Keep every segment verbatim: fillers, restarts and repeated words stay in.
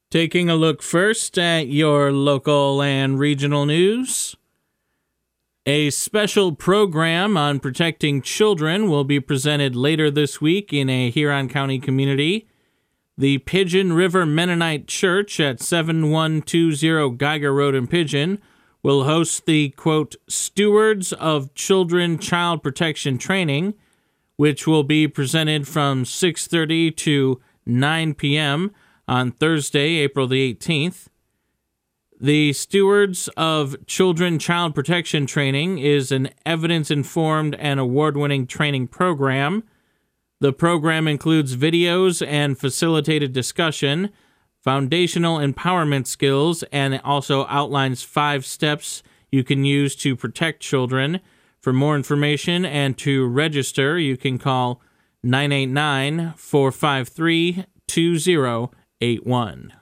Taking a look first at your local and regional news. A special program on protecting children will be presented later this week in a Huron County community. The Pigeon River Mennonite Church at seven one two zero Geiger Road in Pigeon will host the, quote, Stewards of Children Child Protection Training, which will be presented from six thirty to nine p.m. on Thursday, April the eighteenth. The Stewards of Children Child Protection Training is an evidence-informed and award-winning training program. The program includes videos and facilitated discussion, foundational empowerment skills, and also outlines five steps you can use to protect children. For more information and to register, you can call nine eight nine, four five three, two zero eight one.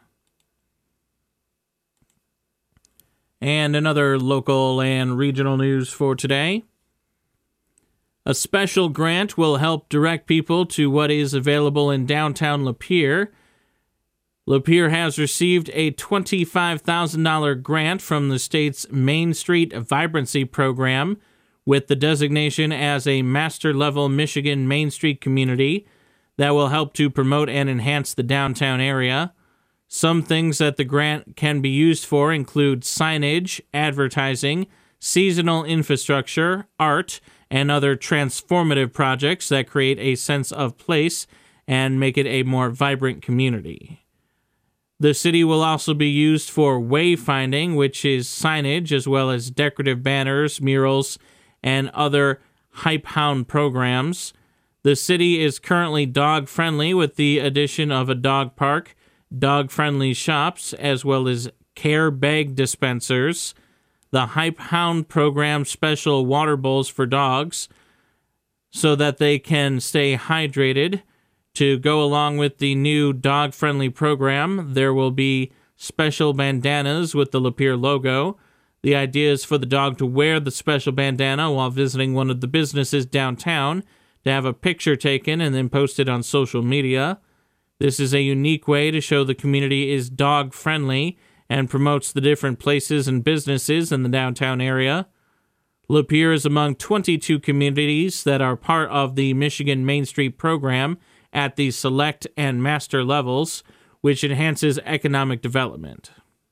And another local and regional news for today. A special grant will help direct people to what is available in downtown Lapeer. Lapeer has received a twenty-five thousand dollars grant from the state's Main Street Vibrancy Program with the designation as a master-level Michigan Main Street community that will help to promote and enhance the downtown area. Some things that the grant can be used for include signage, advertising, seasonal infrastructure, art, and other transformative projects that create a sense of place and make it a more vibrant community. The city will also be used for wayfinding, which is signage as well as decorative banners, murals, and other Hype Hound programs. The city is currently dog-friendly with the addition of a dog park, dog-friendly shops, as well as care bag dispensers. The Hype Hound program special water bowls for dogs so that they can stay hydrated. To go along with the new dog-friendly program, there will be special bandanas with the Lapeer logo. The idea is for the dog to wear the special bandana while visiting one of the businesses downtown, to have a picture taken and then posted on social media. This is a unique way to show the community is dog-friendly and promotes the different places and businesses in the downtown area. Lapeer is among twenty-two communities that are part of the Michigan Main Street program at the select and master levels, which enhances economic development.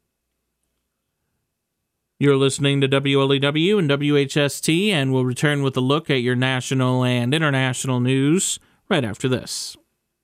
You're listening to W L E W and W H S T, and we'll return with a look at your national and international news right after this.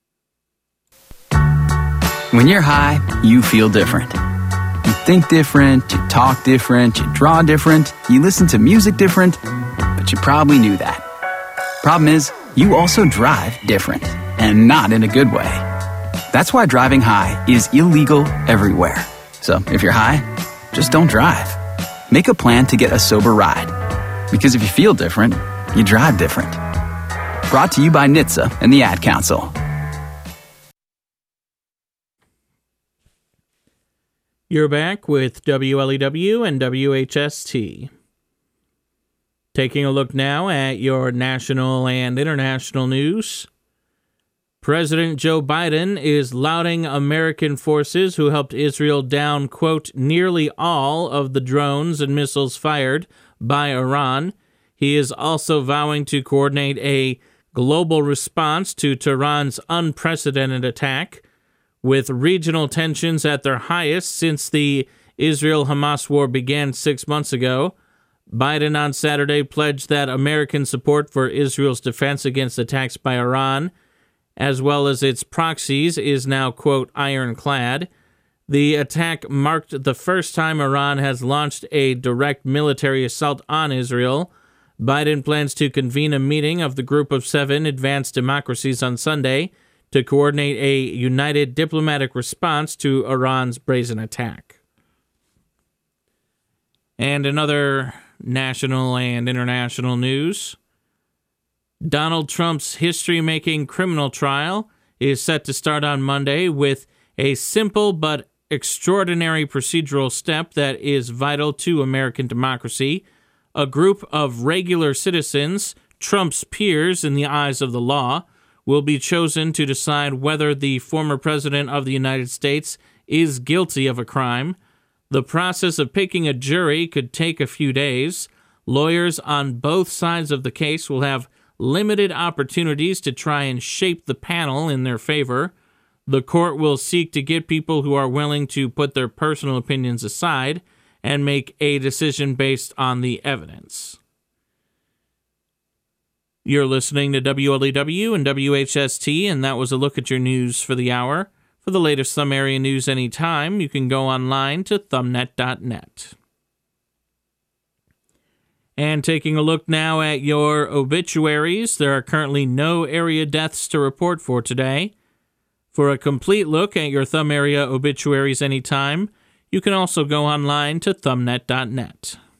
When you're high, you feel different. You think different, you talk different, you draw different, you listen to music different, but you probably knew that. Problem is, you also drive different, and not in a good way. That's why driving high is illegal everywhere. So if you're high, just don't drive. Make a plan to get a sober ride. Because if you feel different, you drive different. Brought to you by N H T S A and the Ad Council. You're back with W L E W and W H S T. Taking a look now at your national and international news. President Joe Biden is lauding American forces who helped Israel down, quote, nearly all of the drones and missiles fired by Iran. He is also vowing to coordinate a global response to Tehran's unprecedented attack. With regional tensions at their highest since the Israel-Hamas war began six months ago, Biden on Saturday pledged that American support for Israel's defense against attacks by Iran, as well as its proxies, is now, quote, ironclad. The attack marked the first time Iran has launched a direct military assault on Israel. Biden plans to convene a meeting of the Group of Seven Advanced Democracies on Sunday to coordinate a united diplomatic response to Iran's brazen attack. And another national and international news. Donald Trump's history-making criminal trial is set to start on Monday with a simple but extraordinary procedural step that is vital to American democracy. A group of regular citizens, Trump's peers in the eyes of the law, will be chosen to decide whether the former president of the United States is guilty of a crime. The process of picking a jury could take a few days. Lawyers on both sides of the case will have limited opportunities to try and shape the panel in their favor. The court will seek to get people who are willing to put their personal opinions aside and make a decision based on the evidence. You're listening to W L E W and W H S T, and that was a look at your news for the hour. For the latest Thumb Area news anytime, you can go online to thumbnet dot net. And taking a look now at your obituaries, there are currently no area deaths to report for today. For a complete look at your Thumb Area obituaries anytime, you can also go online to thumbnet dot net.